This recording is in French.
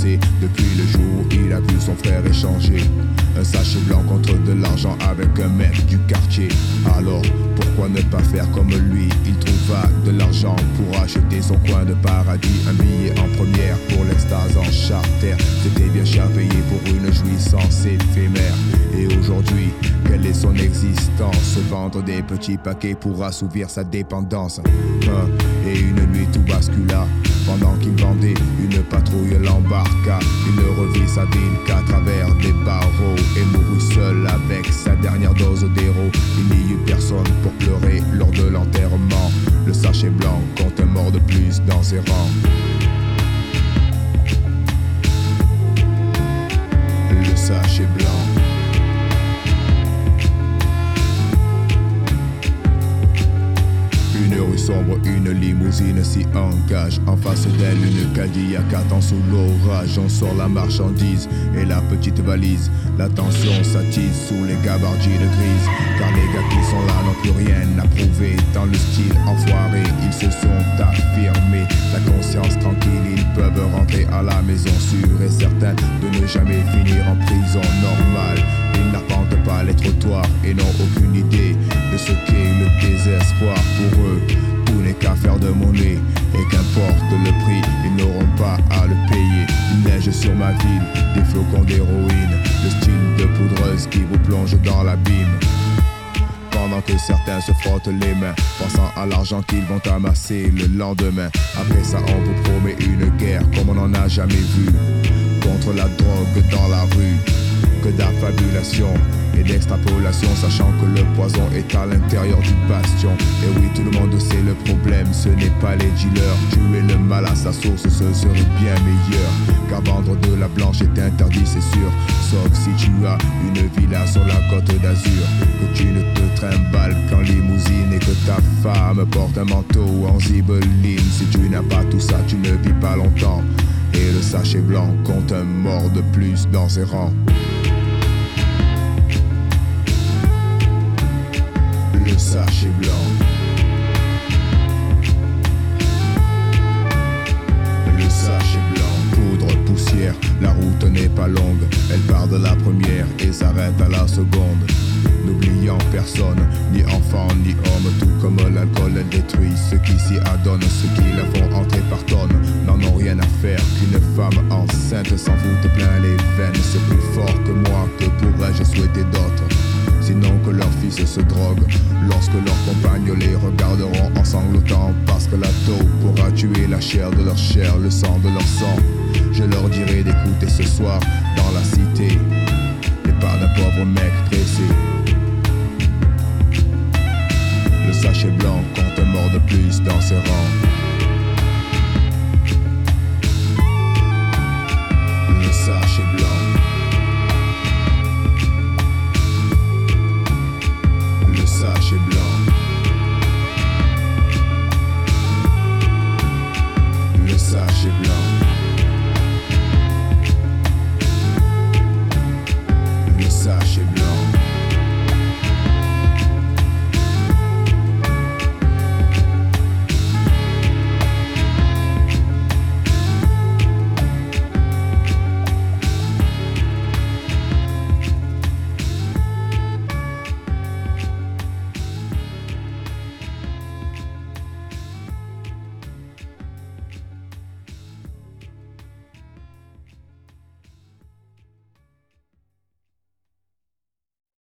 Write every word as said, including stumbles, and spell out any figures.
passé depuis le jour où il a vu son frère échanger un sachet blanc contre de l'argent avec un mec du quartier. Alors pourquoi ne pas faire comme lui? Il trouva de l'argent pour acheter son coin de paradis, un billet en première pour l'extase en charter. C'était bien cher payé pour une jouissance éphémère. Et aujourd'hui, quelle est son existence? Vendre des petits paquets pour assouvir sa dépendance. Hein? Et une nuit tout bascula. Pendant qu'il vendait, une patrouille l'embarqua. Il ne revit sa ville qu'à travers des barreaux et mourut seul avec sa dernière dose d'héros. Il n'y eut personne pour pleurer lors de l'enterrement. Le sachet blanc compte un mort de plus dans ses rangs. Le sachet blanc. Une rue sombre, une limousine s'y engage. En face d'elle, une Cadillac attend sous l'orage. On sort la marchandise et la petite valise. La tension s'attise sous les gabardiers de grise. Car les gars qui sont là n'ont plus rien à prouver. Dans le style enfoiré, ils se sont affirmés. La conscience tranquille, ils peuvent rentrer à la maison sûre et certains de ne jamais finir en prison normale. Ils n'arpentent pas les trottoirs et n'ont aucune idée de ce qu'est le désespoir. Pour eux, tout n'est qu'affaire de monnaie. Et qu'importe le prix, ils n'auront pas à le payer. Il neige sur ma ville, des flocons d'héroïne. Le style de poudreuse qui vous plonge dans l'abîme. Pendant que certains se frottent les mains, pensant à l'argent qu'ils vont amasser le lendemain. Après ça, on vous promet une guerre comme on n'en a jamais vu. Contre la drogue dans la rue. Que d'affabulation et d'extrapolation, sachant que le poison est à l'intérieur du bastion. Et oui, tout le monde sait le problème, ce n'est pas les dealers. Tuer le mal à sa source, ce serait bien meilleur. Car vendre de la blanche est interdit, c'est sûr. Sauf si tu as une villa sur la côte d'Azur. Que tu ne te trimbales qu'en limousine et que ta femme porte un manteau en zibeline. Si tu n'as pas tout ça, tu ne vis pas longtemps. Et le sachet blanc compte un mort de plus dans ses rangs. Le sachet blanc. Le sachet blanc. Poudre, poussière, la route n'est pas longue. Elle part de la première et s'arrête à la seconde. N'oubliant personne, ni enfant, ni homme. Tout comme l'alcool, elle détruit ceux qui s'y adonnent. Ceux qui la font entrer par tonnes n'en ont rien à faire qu'une femme enceinte s'en fout plein les veines. C'est plus fort que moi, que pourrais-je souhaiter d'autres? Sinon que leurs fils se droguent lorsque leurs compagnes les regarderont en sanglotant. Parce que la taupe pourra tuer la chair de leur chair, le sang de leur sang. Je leur dirai d'écouter ce soir dans la cité les pas d'un pauvre mec pressé. Le sachet blanc compte un mort de plus dans ses rangs. Le sachet blanc. Le sachet blanc. Le sachet blanc.